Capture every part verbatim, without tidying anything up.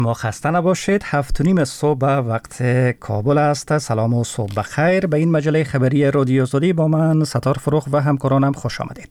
ما خسته نباشید. هفت و نیم صبح وقت کابل است. سلام و صبح بخیر. به این مجله خبری رادیو آزادی با من ستار فروخ و همکارانم خوش آمدید.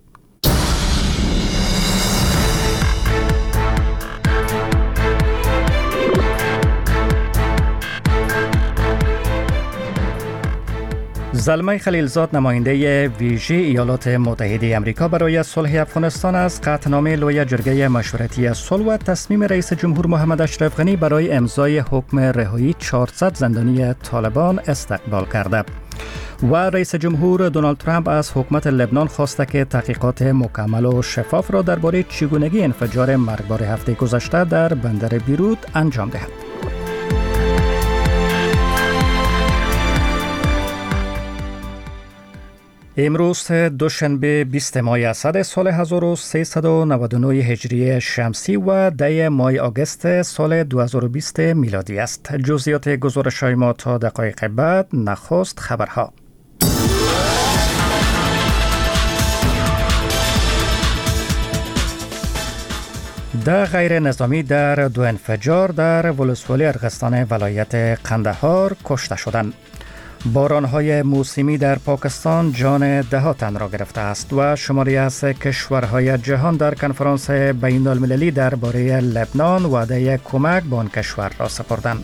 زلمه خلیلزاد نماینده ویژه ایالات متحده آمریکا برای صلح افغانستان از قطعنامه لوی جرگه مشورتی صلح و تصمیم رئیس جمهور محمد اشرف غنی برای امضای حکم رهایی چهارصد زندانی طالبان استقبال کرده و رئیس جمهور دونالد ترامپ از حکومت لبنان خواسته که تحقیقات مکمل و شفاف را درباره چگونگی انفجار مرگبار هفته گذشته در بندر بیروت انجام دهد. امروز دوشنبه بیست ماه اسد سال هزار و سیصد و نود و نه هجری شمسی و ده ماه آگوست سال دو هزار و بیست میلادی است. جزئیات گزارش‌های ما تا دقایق بعد. نخست خبرها. ده غیر نظامی در دو انفجار در ولسوالی ارغستان ولایت قندهار کشته شدند. باران‌های موسمی در پاکستان جان ده ها تن را گرفته است و شماری از کشورهای جهان در کنفرانس بین المللی درباره لبنان وعده کمک به آن کشور را سپردند.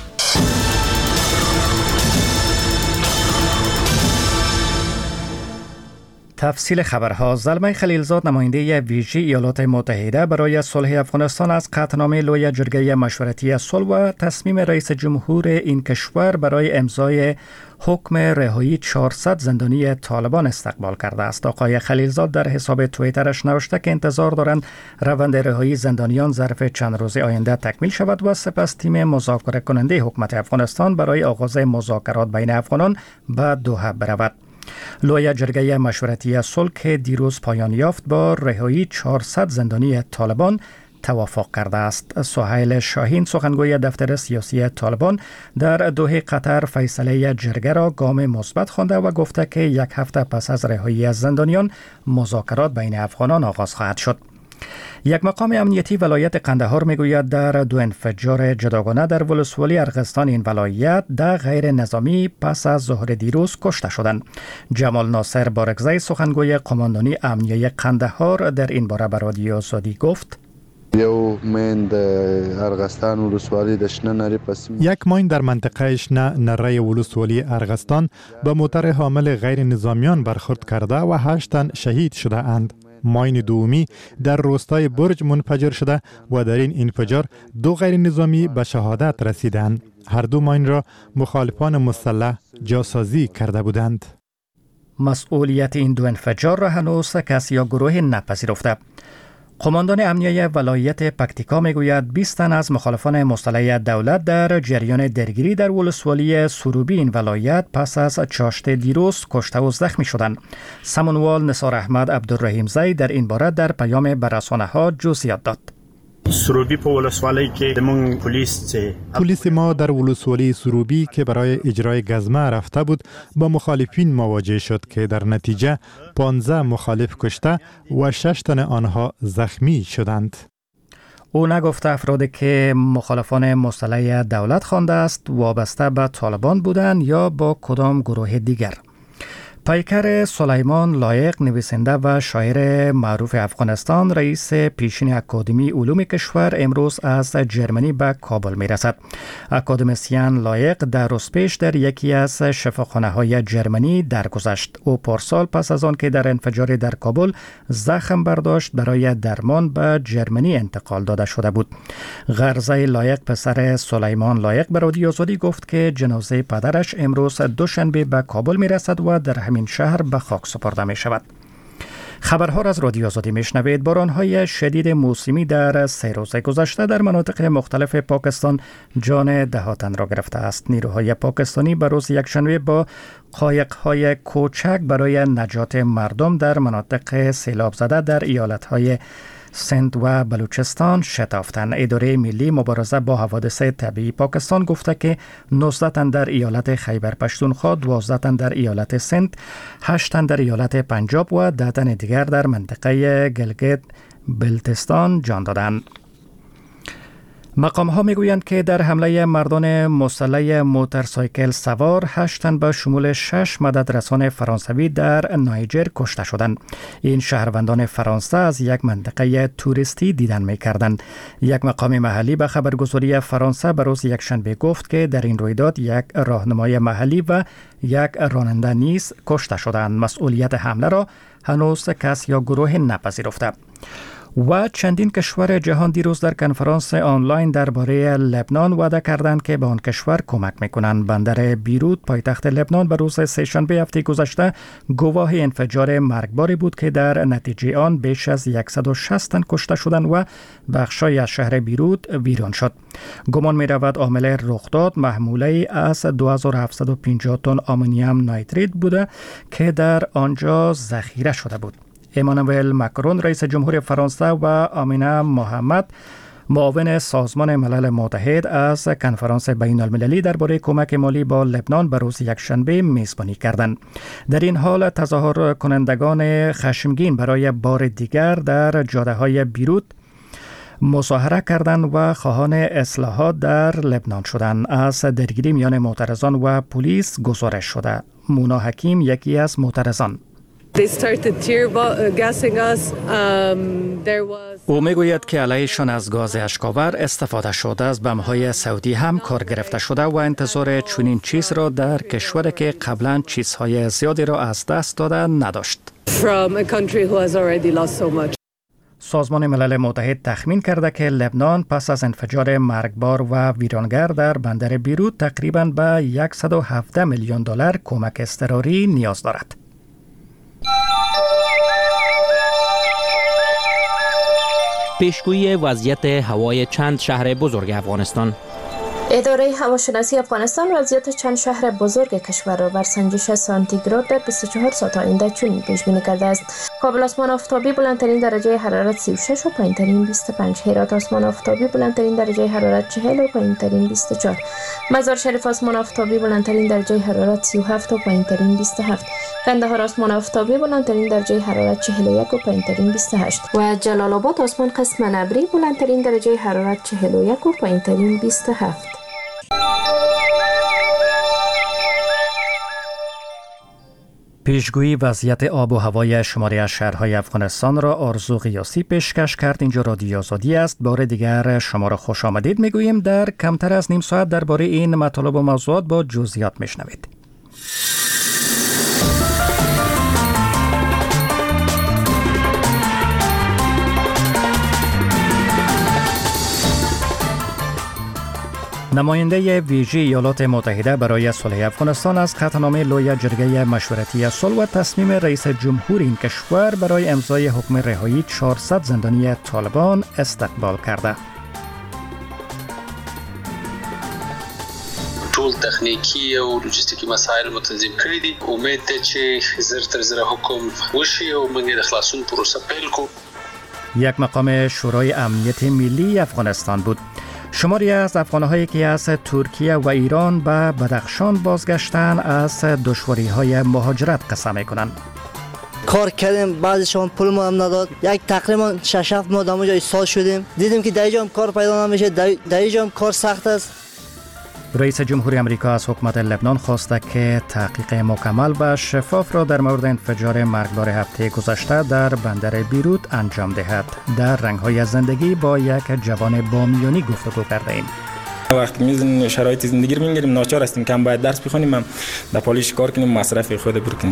تفصیل خبرها. زلمه خلیلزاد نماینده ویژه ایالات متحده برای صلح افغانستان از قطعنامه لوی جرگه مشورتی صلح و تصمیم رئیس جمهور این کشور برای امضای حکم رهایی چهارصد زندانی طالبان استقبال کرده است. آقای خلیلزاد در حساب توییترش نوشته که انتظار دارند روند رهایی زندانیان ظرف چند روز آینده تکمیل شود و سپس تیم مذاکره کننده حکومت افغانستان برای آغاز مذاکرات بین افغانان به دوحه برود. لوی جرگه مشورتی صلح که دیروز پایان یافت با رهایی چهارصد زندانی طالبان توافق کرده است. سهیل شاهین سخنگوی دفتر سیاسی طالبان در دوحه قطر فیصله جرگه را گام مثبت خوانده و گفته که یک هفته پس از رهایی از زندانیان مذاکرات بین افغانان آغاز خواهد شد. یک مقام امنیتی ولایت قندهار میگوید در دو انفجار جداگانه در ولسوالی ارغستان این ولایت ده غیر نظامی پس از ظهر دیروز کشته شدند. جمال ناصر بارگزی سخنگوی قماندانی امنیه قندهار در این باره به رادیو آزادی گفت: یو مین د ارغستان ولسوالی د شنه نری پس یک ماین در منطقه شنه نره ولسوالی ارغستان به موتر حامل غیر نظامیان برخورد کرده و هشت تن شهید شده اند. ماین دومی در روستای برج منفجر شده و در این انفجار دو غیر نظامی به شهادت رسیدند. هر دو ماین را مخالفان مسلح جاسازی کرده بودند. مسئولیت این دو انفجار را هنوز کسی یا گروه نپذیرفته. قماندان امنیه ولایت پکتیکا میگوید بیست تن از مخالفان مسلح دولت در جریان درگیری در ولسوالی سروبی این ولایت پس از چاشت دیروز کشته و زخمی شدند. سمنوال نثار احمد عبدالرحیم زی در این باره در پیام به رسانه‌ها جزئیات داد. سروبی په ولسوالی کې موږ پولیس پولیس ما در ولسوالی سروبی که برای اجرای گزمه رفته بود با مخالفین مواجه شد که در نتیجه پانزده مخالف کشته و شش تن آنها زخمی شدند. او نگفته افرادی که مخالفان مسلح دولت خوانده است وابسته به طالبان بودند یا با کدام گروه دیگر. پیکر سلیمان لایق نویسنده و شاعر معروف افغانستان رئیس پیشین اکادمی علوم کشور امروز از جرمنی به کابل می رسد. اکادمیسین لایق در روز پیش در یکی از شفاخانه های جرمنی درگذشت. او پارسال پس از آن که در انفجار در کابل زخم برداشت برای درمان به جرمنی انتقال داده شده بود. غرزه لایق پسر سلیمان لایق به رادیو آزادی گفت که جنازه پدرش امروز دوشنبه به کابل می رسد و در همین شهر به خاک سپرده می شود. خبرها را از رادیو آزادی میشنوید. باران‌های شدید موسمی در سه روز گذشته در مناطق مختلف پاکستان جان ده ها تن را گرفته است. نیروهای پاکستانی به روز یکشنبه با قایق‌های کوچک برای نجات مردم در مناطق سیلاب زده در ایالت‌های سند و بلوچستان شتافتند. اداره ملی مبارزه با حوادث طبیعی پاکستان گفته که نوزده تن در ایالت خیبر پختونخوا، دوازده تن در ایالت سند، هشت تن در ایالت پنجاب و ده تن دیگر در منطقه گلگت بلتستان جان دادند. مقام ها میگویند که در حمله مردان مسلح موتورسایکل سوار هشت تن به شمول شش مددرسان فرانسوی در نایجر کشته شدند. این شهروندان فرانسه از یک منطقه توریستی دیدن میکردند. یک مقام محلی به خبرگزاری فرانسه به روز یکشنبه گفت که در این رویداد یک راهنمای محلی و یک راننده نیز کشته شدند. مسئولیت حمله را هنوز کس یا گروه نپذیرفته. و چندین کشور جهان دیروز در کنفرانس آنلاین درباره لبنان وعده کردند که به آن کشور کمک میکنند. بندر بیروت پایتخت لبنان به روز سه‌شنبه هفته گذشته گواه انفجار مرگباری بود که در نتیجه آن بیش از صد و شصت تن کشته شدند و بخشای از شهر بیروت ویران شد. گمان می رود عامل رخ داد محموله از دو هزار و هفتصد و پنجاه تن آمونیوم نایتریت بوده که در آنجا ذخیره شده بود. امانوئل مکرون رئیس جمهور فرانسه و آمینه محمد معاون سازمان ملل متحد از کنفرانس بین المللی درباره کمک مالی با لبنان به روز یکشنبه میزبانی کردند. در این حال تظاهر کنندگان خشمگین برای بار دیگر در جاده‌های بیروت مظاهره کردند و خواهان اصلاحات در لبنان شدند. از درگیری میان معترضان و پلیس گزارش شده. مونا حکیم یکی از معترضان او میگوید که علیشان از گاز اشکاور استفاده شده، از بم‌های صوتی هم کار گرفته شده و انتظار چنین چیز را در کشوری که قبلا چیزهای زیادی را از دست داده نداشت. سازمان ملل متحد تخمین کرده که لبنان پس از انفجار مرگبار و ویرانگر در بندر بیروت تقریباً به صد و هفده میلیون دلار کمک اضطراری نیاز دارد. پیشگویی وضعیت هوای چند شهر بزرگ افغانستان. اداره هواشناسی افغانستان وضعیت چند شهر بزرگ کشور را بر سنجش سانتیگراد در بیست و چهار ساعت آینده چنین پیش بینی کرده است: کابل آسمان آفتابی بلندترین درجه حرارت سی و شش و پایینترین بیست و پنج، هرات آسمان آفتابی بلندترین درجه حرارت چهل و پایینترین بیست و چهار، مزار شریف آسمان آفتابی بلندترین درجه حرارت سی و هفت و پایینترین بیست و هفت، قندهار آسمان آفتابی بلندترین درجه حرارت چهل و یک و پایینترین بیست و هشت و جلال آباد آسمان قسم ابری بلندترین درجه حرارت چهل و یک و پایینترین بیست و هفت. پیشگویی وضعیت آب و هوای شماری از شهرهای افغانستان را آرزو قیاسی پیشکش کرد. اینجا رادیو آزادی است. بار دیگر شما را خوش آمدید میگوییم. در کمتر از نیم ساعت درباره این مطالب و موضوعات با جزئیات میشنوید. نماینده ویژه ایالات متحده برای صلح افغانستان از خطنامه لوی جرگه مشورتی صلح و تصمیم رئیس جمهور این کشور برای امضای حکم رهایی چهارصد زندانی طالبان استقبال کرده. ټول تخنیکی او لوجستیکی مسایل متنظیم کړی دي. امید ده چې زر تر زر حکم وشي او موږ د خلاصون پروسه پیل کو. یک مقام شورای امنیت ملی افغانستان بود. شماری از افغان‌هایی که از ترکیه و ایران به بدخشان بازگشتن از دشواری‌های مهاجرت قصه می‌کنند. کار کردیم، بعضیشون پول ما هم نداد. یک تقریبا شش هفت ماه دامو جای سال شدیم. دیدیم که در اینجا هم کار پیدا نمیشه، در اینجا هم کار سخت است. رئیس جمهوری آمریکا از حکومت لبنان خواسته که تحقیق مکمل و شفاف را در مورد انفجار مرگبار هفته گذشته در بندر بیروت انجام دهد. در رنگ‌های زندگی با یک جوان بامیانی گفتگو کرده ایم. وقتی میزنیم شرایط زندگی رو میگیریم، ناچار هستیم که هم باید درس بخونیم، هم در پالیش کار کنیم، مصرف خود بکنیم.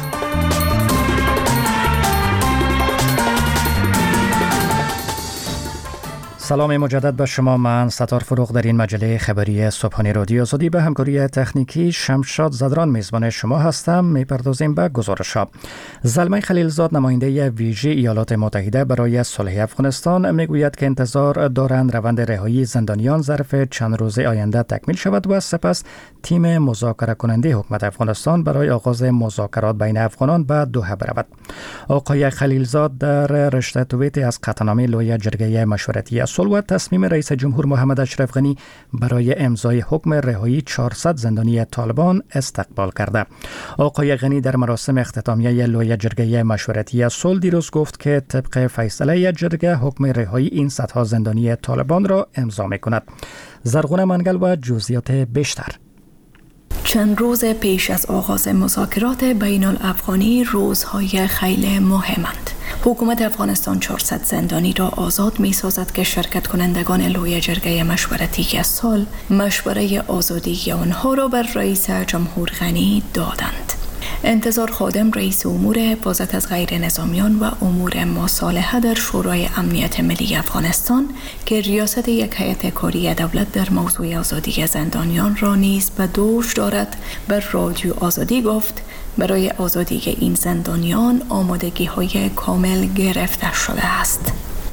سلام مجدد به شما. من ستار فروغ در این مجله خبری صبحانه رادیو آزادی به همکاری تکنیکی شمشاد زدران میزبان شما هستم. میپردازیم به گزارش‌ها. زلمه خلیلزاد نماینده ویژه ایالات متحده برای صلح افغانستان میگوید که انتظار دارند روند رهایی زندانیان ظرف چند روز آینده تکمیل شود و سپس تیم مذاکره کننده حکومت افغانستان برای آغاز مذاکرات بین افغانان به دوحه برود. آقای خلیلزاد در رشته توییتی از قطعنامه لوی جرگه مشورتی صلح و تصمیم رئیس جمهور محمد اشرف غنی برای امضای حکم رهایی چهارصد زندانی طالبان استقبال کرده. آقای غنی در مراسم اختتامیه لوی جرگه مشورتی صلح دیروز گفت که طبق فیصله جرگه حکم رهایی این صدها زندانی طالبان را امضا می‌کند. زرغون منگل و جزئیات بیشتر. چند روز پیش از آغاز مذاکرات بین الافغانی روزهای خیلی مهمند. حکومت افغانستان چهارصد زندانی را آزاد می سازد که شرکت کنندگان لوی جرگه مشورتی صلح مشوره آزادی آنها را بر رئیس جمهور غنی دادند. انتظار خادم رئیس امور حفاظت از غیر نظامیان و امور مصالحه در شورای امنیت ملی افغانستان که ریاست یک هیئت کاری دولت در موضوع آزادی زندانیان را نیز به دوش دارد، بر رادیو آزادی گفت برای آزادی این زندانیان آمادگی های کامل گرفته شده است.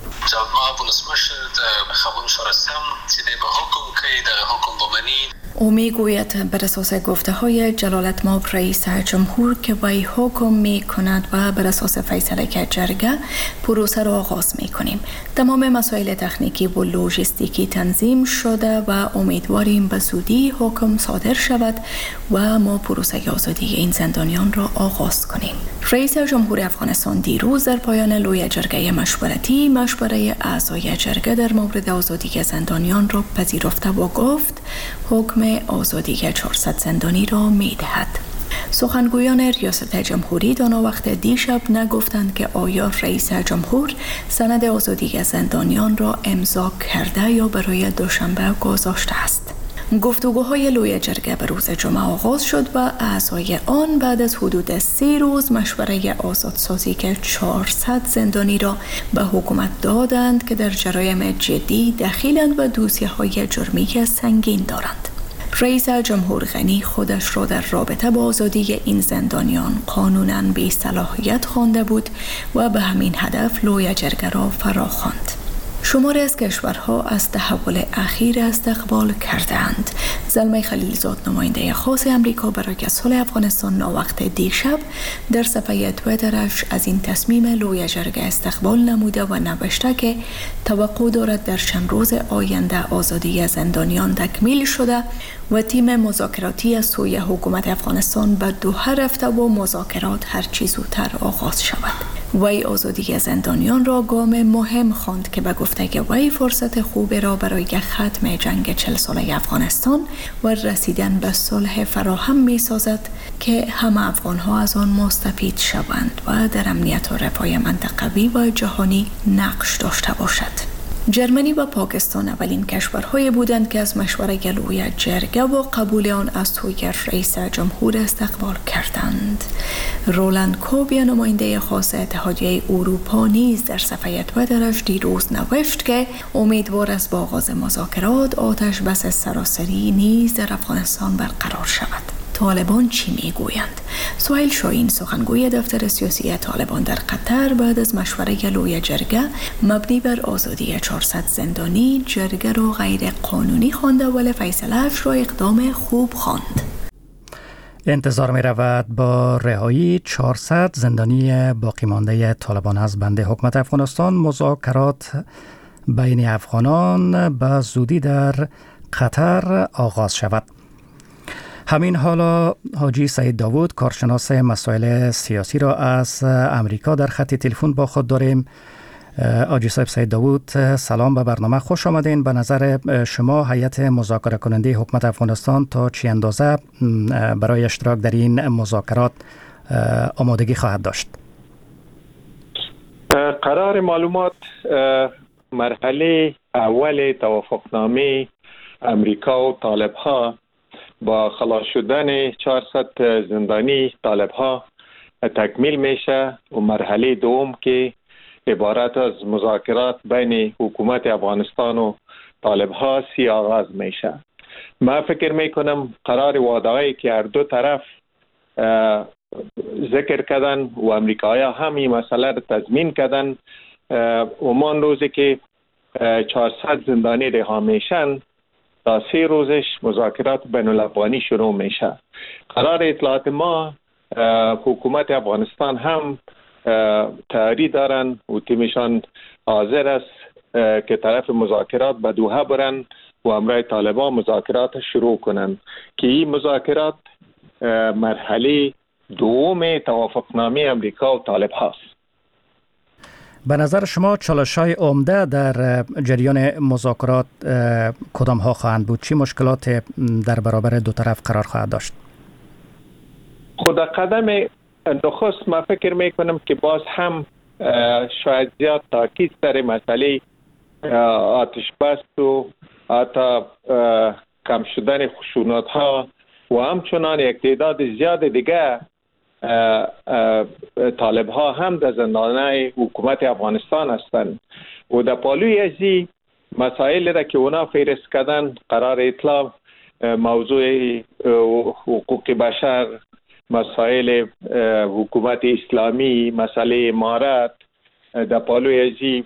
او می گوید بر اساس گفته های جلالت مآب رئیس جمهور که وی حکم می کند و بر اساس فیصله که جرگه پروسه را آغاز می کنیم. تمام مسائل تکنیکی و لوجستیکی تنظیم شده و امیدواریم به زودی حکم صادر شود و ما پروسه آزادی این زندانیان را آغاز کنیم. رئیس جمهور افغانستان دیروز در پایان لوی جرگه مشورتی مشوره اعضای جرگه در مورد آزادی زندانیان را پذیرفته و گفت حکم آزادی چهارصد زندانی را می دهد. سخنگویان ریاست جمهوری دانا وقت دیشب نگفتند که آیا رئیس جمهور سند آزادی زندانیان را امضا کرده یا برای دوشنبه گذاشته است. گفتگوهای لوی جرگه به روز جمعه آغاز شد و اعضای آن بعد از حدود سه روز مشوره آزادسازی که چهارصد زندانی را به حکومت دادند که در جرایم جدی دخیلند و دوسیه‌های جرمی سنگین دارند. رئیس جمهور غنی خودش را در رابطه با آزادی این زندانیان قانوناً بی صلاحیت خوانده بود و به همین هدف لوی جرگه را فراخواند. شماری از کشورها از تحول اخیر استقبال کردند. زلمه خلیلزاد نماینده خاص امریکا برای صلح افغانستان ناوقت دیشب در صفحه تویترش از این تصمیم لوی جرگه استقبال نموده و نوشته که توقع دارد در چند روز آینده آزادی زندانیان تکمیل شده و تیم مذاکراتی از سوی حکومت افغانستان به دوحه رفته و مذاکرات هر چه زودتر آغاز شود. وی آزادی زندانیان را گام مهم خواند که به گفته وی فرصت خوبی را برای ختم جنگ چهل ساله افغانستان و رسیدن به صلح فراهم می سازد که همه افغانها از آن مستفید شوند و در امنیت و رفاه منطقوی و جهانی نقش داشته باشد. جرمنی و پاکستان اولین کشورهای بودند که از مشوره لوی جرگه و قبول آن از سوی رئیس جمهور استقبال کردند. رولند کوبیا نماینده خاص اتحادیه اروپا نیز در صفحه تویترش دیروز نوشت که امیدوار است با آغاز مذاکرات آتش بس سراسری نیز در افغانستان برقرار شود. طالبان چی میگویند؟ سهیل شاهین سخنگوی دفتر سیاسی طالبان در قطر بعد از مشوره لوی جرگه مبنی بر آزادی چهارصد زندانی جرگه را غیر قانونی خوانده ولی فیصله‌اش را اقدام خوب خواند. انتظار می رود با رهایی چهارصد زندانی باقی مانده طالبان از بند حکومت افغانستان مذاکرات بین افغانان به زودی در قطر آغاز شود. همین حالا حاجی سعید داوود کارشناس مسائل سیاسی را از امریکا در خط تلفن با خود داریم. حاجی صاحب سعید داوود سلام به برنامه، خوش آمدین. به نظر شما هیئت مذاکره کننده حکومت افغانستان تا چه اندازه برای اشتراک در این مذاکرات آمادگی خواهد داشت؟ قرار معلومات مرحله اول توافقنامه امریکا و طالب ها با خلاص شدن چهارصد زندانی طالب ها تکمیل میشه و مرحله دوم که عبارت از مذاکرات بین حکومت افغانستان و طالب ها سی آغاز میشه. من فکر میکنم قرار وعده‌ای که هر دو طرف ذکر کردن و امریکایی هم این مسئله را تضمین کردن امان روزی که چهارصد زندانی رها میشن تا سه روزش مذاکرات بین الافغانی شروع میشه. قرار اطلاعات ما حکومت افغانستان هم تیاری دارن و تیمشان حاضر است که طرف مذاکرات به دوحه برن و همراه طالبان مذاکرات شروع کنند که این مذاکرات مرحله دوم توافقنامه امریکا و طالب هاست. به نظر شما چالش‌های عمده در جریان مذاکرات کدام ها خواهند بود؟ چی مشکلات در برابر دو طرف قرار خواهد داشت؟ خود قدم نخست ما فکر میکنم که باز هم شاید زیاد تاکید سر مسئله آتش بس و حتی کم شدن خشونت ها و همچنان یک تعداد زیاد دیگه طالب ها هم در زندانهای حکومت افغانستان هستند و در پالوی ازی مسائل را که اونا فهرست کردن قرار اطلاع موضوع حقوق بشر، مسائل حکومت اسلامی، مسئله امارت، در پالوی ازی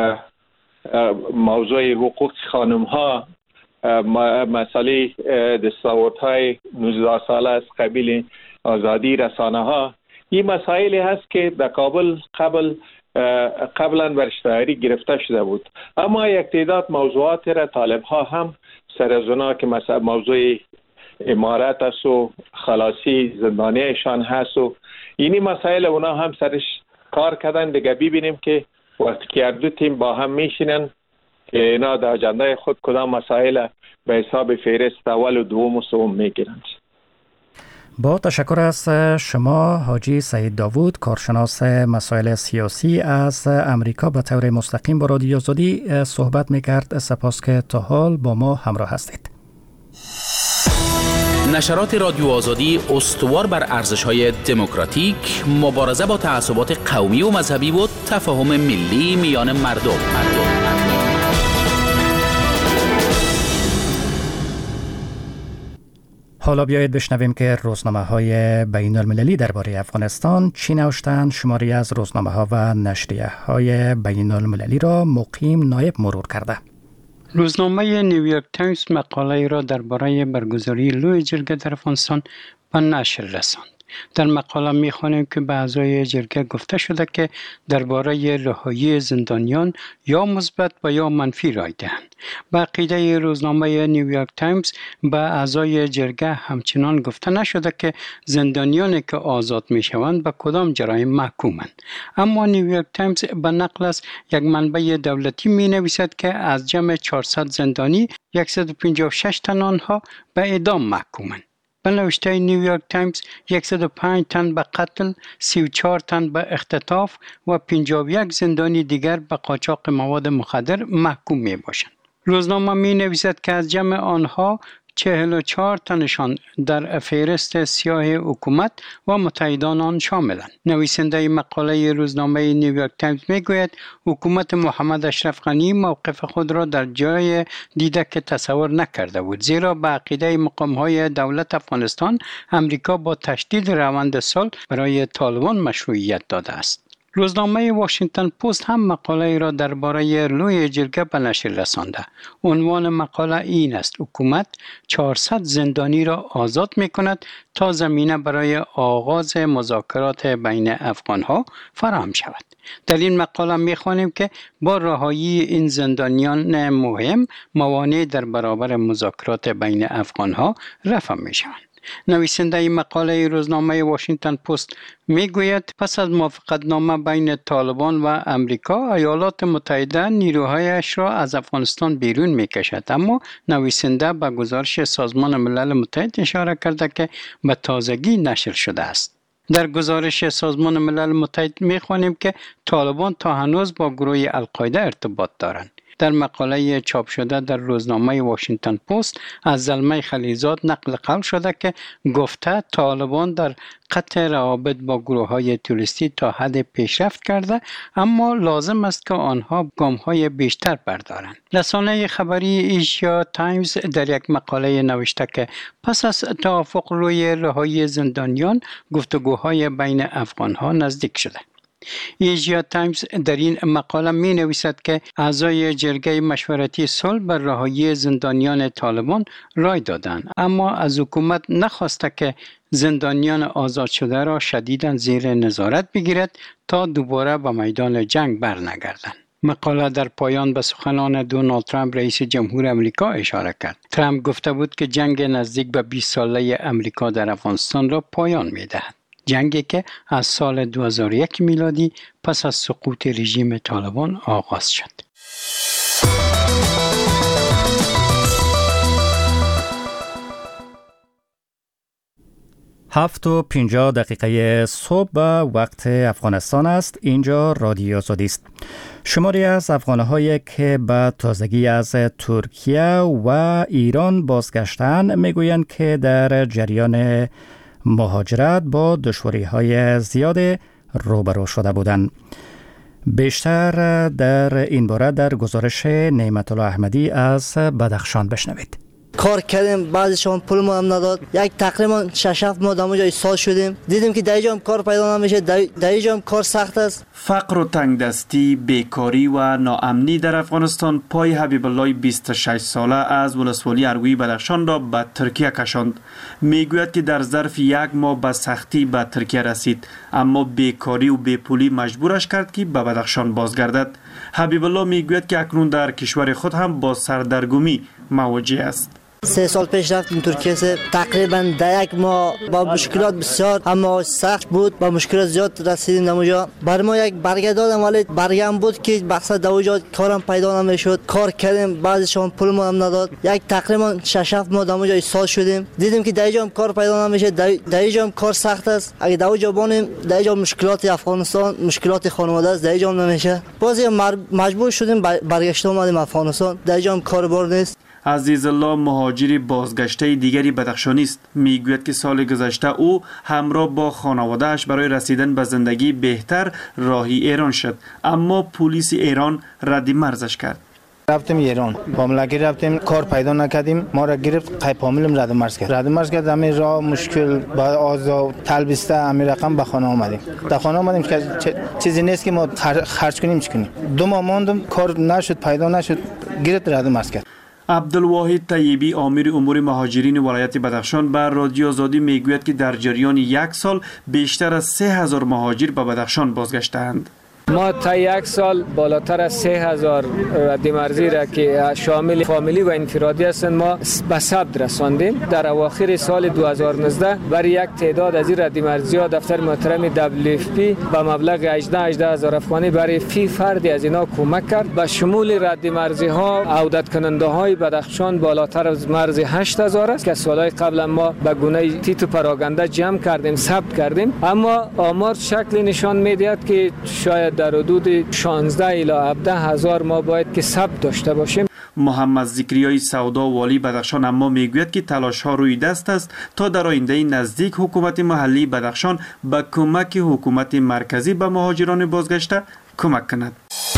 موضوع حقوق خانم ها، مسئله دستاوردهای نوزده ساله از قبیل آزادی رسانه ها، این مسائل هست که در کابل قبل قبلا بر اشتهاری گرفته شده بود، اما یک تعداد موضوعات را طالب ها هم سر از اونا که مثلا موضوع امارت است و خلاصی زندانیشان هست و اینی مسائل اونا هم سرش کار کردن. دیگه ببینیم که وقتی که دو تیم با هم میشینن که اینا در اجنده خود کدام مسائل به حساب فهرست اول و دوم و سوم میگیرند. با تشکر از شما حاجی سعید داوود، کارشناس مسائل سیاسی از امریکا، به طور مستقیم با رادیو آزادی صحبت میکرد. سپاس که تا حال با ما همراه هستید. نشرات رادیو آزادی استوار بر ارزش‌های دموکراتیک، مبارزه با تعصبات قومی و مذهبی و تفاهم ملی میان مردم. مردم. حالا بیایید بشنویم که روزنامه‌های بین المللی درباره افغانستان چی نوشتند. شماری از روزنامه‌ها و نشریه‌های بین المللی را مقیم نایب مرور کرده. روزنامه نیویورک تایمز مقاله را درباره برگزاری لوی جرگه در افغانستان به نشر رساند. در مقاله می‌خوانیم که به اعضای جرگه گفته شده که درباره رهایی زندانیان یا مثبت و یا منفی رای دهند. به عقیده روزنامه نیویورک تایمز به اعضای جرگه همچنان گفته نشده که زندانیانی که آزاد می‌شوند به کدام جرایم محکومند. اما نیویورک تایمز به نقل از یک منبع دولتی می‌نویسد که از جمع چهارصد زندانی صد و پنجاه و شش تن آنها به اعدام محکومند. به نوشته نیویورک تایمز صد و پنج تن به قتل، سی و چهار تن به اختطاف و پنجاه و یک زندانی دیگر به قاچاق مواد مخدر محکوم می باشند. روزنامه می نویسد که از جمع آنها چهل و چهار تنشان در فهرست سیاه حکومت و متحدان آن شاملند. نویسنده مقاله روزنامه نیویورک تایمز میگوید حکومت محمد اشرف غنی موقف خود را در جای دیده که تصور نکرده بود، زیرا به عقیده مقام‌های دولت افغانستان امریکا با تشدید روند صلح برای طالبان مشروعیت داده است. روزنامه واشنگتن پست هم مقاله را درباره لوی جرگه به نشر رسانده. عنوان مقاله این است: حکومت چهارصد زندانی را آزاد می کند تا زمینه برای آغاز مذاکرات بین افغانها فراهم شود. در این مقاله می خوانیم که با رهایی این زندانیان مهم موانع در برابر مذاکرات بین افغانها رفع می شوند. نویسنده مقاله روزنامه واشنگتن پست میگوید پس از موافقتنامه بین طالبان و امریکا، ایالات متحده نیروهایش را از افغانستان بیرون میکشد، اما نویسنده به گزارش سازمان ملل متحد اشاره کرده که به تازگی نشر شده است. در گزارش سازمان ملل متحد میخوانیم که طالبان تا هنوز با گروه القاعده ارتباط دارند. در مقاله چاپ شده در روزنامه واشنگتن پست از زلمه خلیلزاد نقل قول شده که گفته طالبان در قطع روابط با گروه های توریستی تا حد پیشرفت کرده، اما لازم است که آنها گام های بیشتر بردارند. رسانه خبری ایشیا تایمز در یک مقاله نوشته که پس از توافق روی رهایی زندانیان، گفتگوهای بین افغان ها نزدیک شده. ایشیا تایمز در این مقاله می نویسد که اعضای جرگه مشورتی صلح بر رهایی زندانیان طالبان رای دادند، اما از حکومت نخواسته که زندانیان آزاد شده را شدیداً زیر نظارت بگیرد تا دوباره به میدان جنگ برنگردند. مقاله در پایان به سخنان دونالد ترامپ رئیس جمهور امریکا اشاره کرد. ترامپ گفته بود که جنگ نزدیک به بیست ساله امریکا در افغانستان را پایان می‌دهد. جنگی که از سال دو هزار و یک میلادی پس از سقوط رژیم طالبان آغاز شد. هفت و پنجاه دقیقه صبح به وقت افغانستان است. اینجا رادیو آزادی است. شماری از افغان‌هایی که به تازگی از ترکیه و ایران بازگشتند میگویند که در جریان مهاجرت با دشواری‌های زیاد روبرو شده بودند. بیشتر در این باره در گزارش نعمت الله احمدی از بدخشان بشنوید. کار کردیم، بعضیشون پول ما هم نداد. یک تقریبا شش هفت ماه دامو جای سال شدیم. دیدیم که در اینجا کار پیدا نمیشه، در اینجا هم کار سخت است. فقر و تنگدستی، بیکاری و ناامنی در افغانستان پای حبیب الله بیست و شش ساله از ولسوالی اروی بدخشان را به ترکیه کشاند. میگوید که در ظرف یک ماه به سختی به ترکیه رسید، اما بیکاری و بیپولی مجبورش کرد که به بدخشان بازگردد. حبیب الله میگوید که اکنون در کشور خود هم با سردرگمی مواجه است. سه سال پیش رفتیم ترکیه، سه تقریبا در یک ماه با مشکلات بسیار، اما سخت بود، با مشکلات زیاد رسیدیم اونجا. بر ما یک برگه دادم ولی برگه هم بود که مقصد اونجا کارم پیدا نمیشد. کار کردیم، بعضیشون پول ما هم نداد. یک تقریبا شش هفت ماه اونجا سال شدیم. دیدیم که در اینجا هم کار پیدا نمیشه، در اینجا هم کار سخت است. اگه در اونجا بانیم، در اینجا مشکلات افغانستان، مشکلات خانواده است، در اینجا هم نمیشه. بازی مجبور شدیم برگشت اومدیم افغانستان. در اینجا هم کار بار نیست. عزیز الله مهاجری بازگشته دیگری بدخشانی است. میگوید که سال گذشته او همراه با خانواده‌اش برای رسیدن به زندگی بهتر راهی ایران شد، اما پلیس ایران رد مرزش کرد. رفتیم ایران، با ملکی رفتیم، کار پیدا نکردیم، ما را گرفت، قیب حاملم رد مرز کرد. رد مرز کرد، همین راه مشکل با آزا تلبیسته همین رقم به خانه آمدیم. در خانه آمدیم که چیزی نیست که ما خرج کنیم چی کنیم. دو ماه ماندم، کار نشد، پیدا نشد، گرفت رد مرز کرد. عبدالواحد طیبی امیر امور مهاجرین ولایت بدخشان بر رادیو آزادی میگوید که در جریان یک سال بیشتر از سه هزار مهاجر به بدخشان بازگشتند. ما تا یک سال بالاتر از سه هزار رد مرزی را که شامل فامیلی و انفرادی هستند ما به ثبت رساندیم. در اواخر سال دو هزار و نوزده برای یک تعداد از این رد مرزی ها دفتر محترم دبلیو اف پی به مبلغ هجده هجده هزار افغانی برای فی فردی از اینا کمک کرد. به شمول رد مرزی ها عودت کننده های بدخشان بالاتر از مرز هشت هزار است که سالهای قبل ما به گونه تیت و پراگنده جمع کردیم، ثبت کردیم، اما آمار شکلی نشان میدهد که شاید در حدود شانزده الی هفده هزار ما باید که ثبت داشته باشیم. محمد ذکریای سودا والی بدخشان اما میگوید که تلاش ها روی دست است تا در آینده نزدیک حکومت محلی بدخشان به کمک حکومت مرکزی به مهاجران بازگشته کمک کند.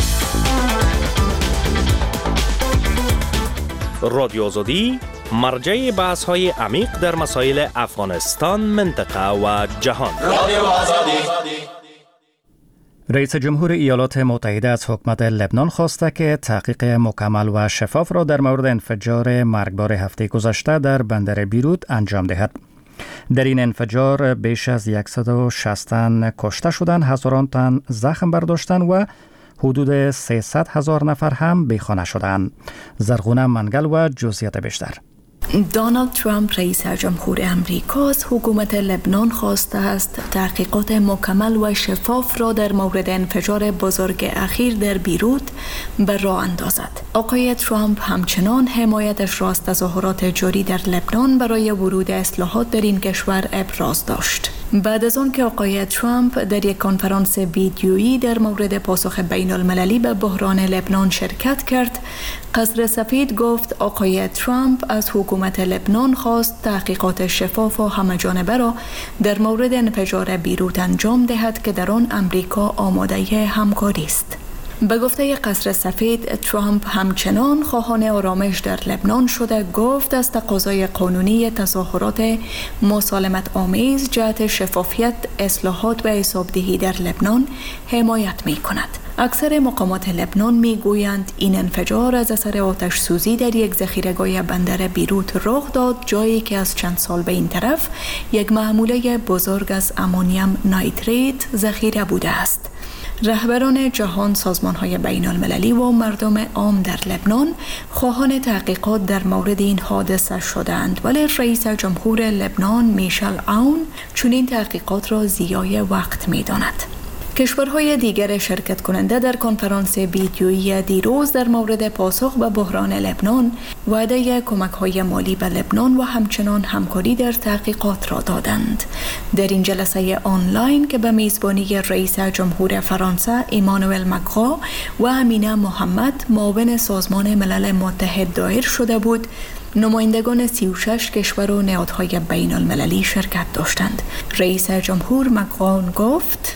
رادیو آزادی مرجع بحث های عمیق در مسائل افغانستان، منطقه و جهان. رادیو آزادی. رئیس جمهور ایالات متحده از حکومت لبنان خواسته که تحقیق مکمل و شفاف را در مورد انفجار مرگبار هفته گذشته در بندر بیروت انجام دهد. در این انفجار بیش از صد و شصت تن کشته شدند، هزاران تن زخم برداشتند و حدود سیصد هزار نفر هم بیخانه شدند. زرغونه منگل و جزئیات بیشتر. دونالد ترامپ رئیس جمهور امریکا از حکومت لبنان خواسته است تحقیقات مکمل و شفاف را در مورد انفجار بزرگ اخیر در بیروت به راه اندازد. آقای ترامپ همچنان حمایتش را از تظاهرات جاری در لبنان برای ورود اصلاحات در این کشور ابراز داشت. بعد از آن که آقای ترامپ در یک کنفرانس ویدیویی در مورد پاسخ بین المللی به بحران لبنان شرکت کرد، قصر سفید گفت آقای ترامپ از حکومت لبنان خواست تحقیقات شفاف و همه‌جانبه را در مورد انفجار بیروت انجام دهد که در آن امریکا آماده همکاری است. به گفته قصر سفید، ترامپ همچنان خواهان آرامش در لبنان شده گفت از تقاضای قانونی تظاهرات مسالمت آمیز جهت شفافیت، اصلاحات و حسابدهی در لبنان حمایت می کند. اکثر مقامات لبنان می گویند این انفجار از اثر آتش سوزی در یک ذخیره‌گاه بندر بیروت رخ داد، جایی که از چند سال به این طرف یک محموله بزرگ از امونیم نایتریت ذخیره بوده است. رهبران جهان، سازمان‌های بین‌المللی و مردم عام در لبنان خواهان تحقیقات در مورد این حادثه شدند، ولی رئیس جمهور لبنان میشل عون چنین تحقیقات را ضیاع وقت می‌داند. کشورهای دیگر شرکت کننده در کنفرانس ویدیویی دیروز در مورد پاسخ به بحران لبنان وعده کمک‌های مالی به لبنان و همچنان همکاری در تحقیقات را دادند. در این جلسه آنلاین که به میزبانی رئیس جمهور فرانسه ایمانوئل مکرون و امینه محمد معاون سازمان ملل متحد دایر شده بود، نمایندگان سی و شش کشور و نهادهای بین المللی شرکت داشتند. رئیس جمهور مکرون گفت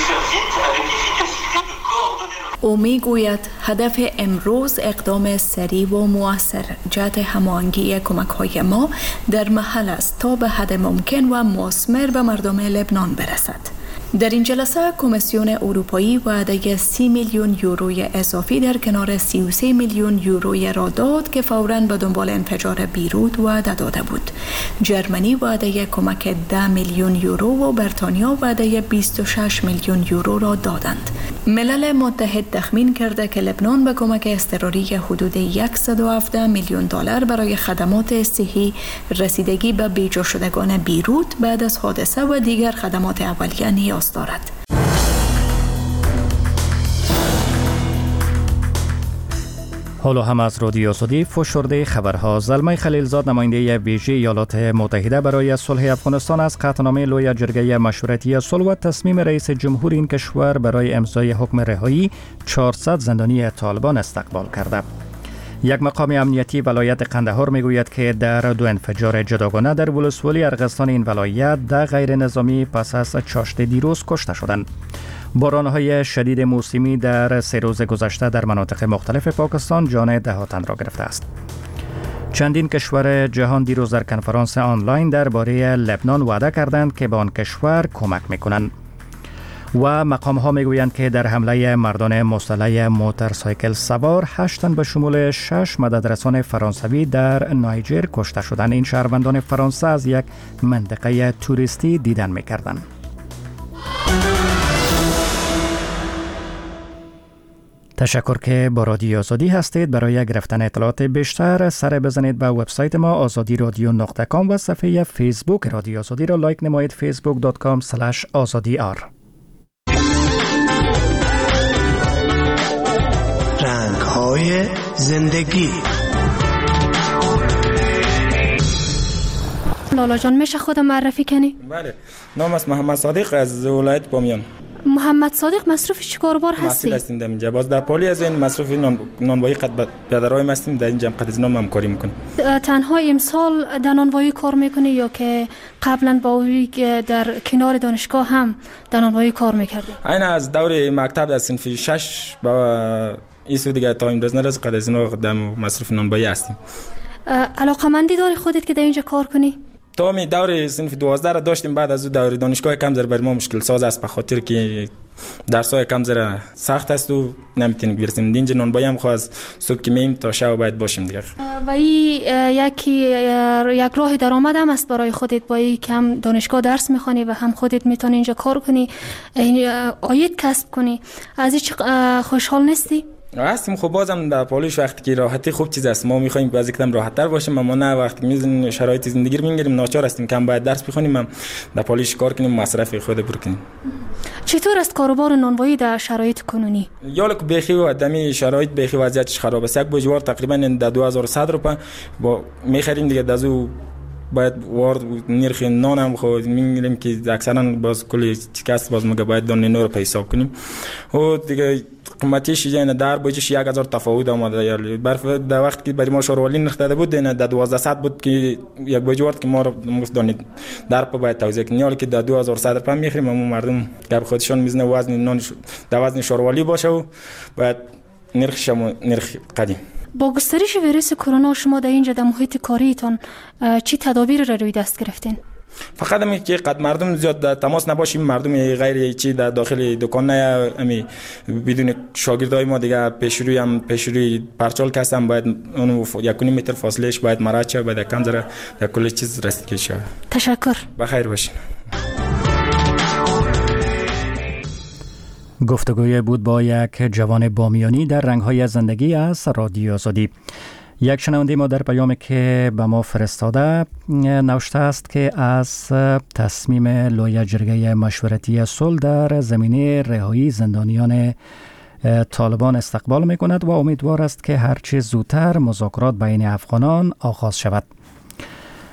او می گوید هدف امروز اقدام سریع و مؤثر جهت هماهنگی کمک‌های ما در محل است تا به حد ممکن و مثمر به مردم لبنان برسد. در این جلسه کمیسیون اروپایی وعده سی میلیون یوروی اضافی در کنار سی و سه میلیون یوروی را داد که فوراً به دنبال انفجار بیروت وعده داده بود. جرمنی وعده کمک ده میلیون یورو و بریتانیا وعده بیست و شش میلیون یورو را دادند. ملل متحد تخمین کرده که لبنان به کمک اضطراری حدود صد و هفده میلیون دلار برای خدمات صحی، رسیدگی به بیجا شدگان بیروت بعد از حادثه و دیگر خدمات اولیه نیاز دارد. حالا هم از رادیو آزادی فشرده خبرها. زلمه خلیلزاد نماینده ویژه ایالات متحده برای صلح افغانستان از قطعنامه لوی جرگه مشورتی صلح و تصمیم رئیس جمهور این کشور برای امضای حکم رهایی چهارصد زندانی طالبان استقبال کرده. یک مقام امنیتی ولایت قندهار میگوید که در دو انفجار جداگانه در ولسوالی ارغستان این ولایت ده غیر نظامی پس از چاشت دیروز کشته شدند. باران‌های شدید موسمی در سه روز گذشته در مناطق مختلف پاکستان جان ده تن را گرفته است. چندین کشور جهان دیروز در کنفرانس آنلاین درباره لبنان وعده کردند که به آن کشور کمک می‌کنند. و مقام ها میگویند که در حمله مردان مسلح موتورسایکل سوار هشت تن به شمول شش مددرسان فرانسوی در نایجر کشته شدند. این شهروندان فرانسه از یک منطقه توریستی دیدن میکردند. تشکر که با رادیو آزادی هستید. برای گرفتن اطلاعات بیشتر سر بزنید به وبسایت ما آزادی رادیو نقطه کام و صفحه فیسبوک رادیو آزادی را لایک نمایید فیسبوک دات کام اسلش آزادی آر. رنگ‌های زندگی. لالا جان میشه خود معرفی کنی؟ بله، نام است محمد صادق از ولایت بامیان. محمد صادق مصروف چی کاربار هستی؟ مسئول هستیم در اینجا. باز در پالی از این مصروف نان نانوایی قد پدرای هستیم در اینجا قد از نام هم کاری میکنیم. تنها امسال در نانوایی کار میکنی یا که قبلا با اوی در کنار دانشگاه هم در نانوایی کار میکردی؟ این از دور مکتب در صنف شش با ایسو دیگه تا امروز نرس قد از نو قدم مصروف نانوایی هستیم. علاقمندی داری خودت که در اینجا کار کنی؟ تا می دور صنف دوازده را داشتیم، بعد از دور دانشگاه کم زر بر ما مشکل ساز است به خاطر که درسای کم زر سخت است و نمیتونیم برسیم. اینجا نانوایی هم خواست صبح که میم تا شب باید باشیم دیگه. و این یکی یک راه درآمد هم است برای خودت، با این کم دانشگاه درس میخوانی و هم خودت میتونی اینجا کار کنی، عاید کسب کنی. از این خوشحال نیستی؟ هستیم. خب بازم در پالیش وقتی که راحتی خوب چیز است، ما میخوایم باز کدام راحت تر باشیم، اما نه وقتی میزن شرایط زندگی رو میگیریم ناچار هستیم کم باید درس بخونیم هم در پالیش کار کنیم مصرف خود بکنیم. چطور است کاروبار نانوایی در شرایط کنونی؟ یالک بخی و دمی شرایط بخی وضعیتش خراب است. یک بوجوار تقریبا در دو هزار و صد روپیه با میخریم دیگه. دازو باید وارد نرخ نان هم خود میگیریم که اکثرا باز کلی چیکاست باز مگه باید دان نور پی حساب کنیم و دیگه قیمتیش یعنی در بوجش یک هزار تفاوت آمده. یعنی برف در وقت که برای ما شورولی نرخ داده بود نه در دوازده صد بود که یک بوجوارد که ما رو دانید در پا باید توزیع کنیم، حالا که در دو هزار و صد روپیه میخریم. اما مردم گپ خودشون میزنه وزن نان در وزن شورولی باشه و باید نرخش نرخ قدیم. با گسترش ویروس کرونا شما در اینجا در محیط کاریتان چی تدابیر را روی دست گرفتین؟ فقط همین که قد مردم زیاد در تماس نباشیم، مردم غیر چی در داخل دکان نه امی بدون شاگردای ما دیگه پیشروی هم پیشروی پرچال کسم باید اون یک متر فاصلهش باید مراعات شه، باید کم ذره در کل چیز رسیدگی شه. تشکر. بخیر باشین. گفتگوی بود با یک جوان بامیانی در رنگ‌های زندگی از رادیو آزادی. یک شنونده ما در پیامی که به ما فرستاده نوشته است که از تصمیم لایحه جرگه مشورتی صلح در زمینه رهایی زندانیان طالبان استقبال می کند و امیدوار است که هرچه زودتر مذاکرات بین افغانان آغاز شود.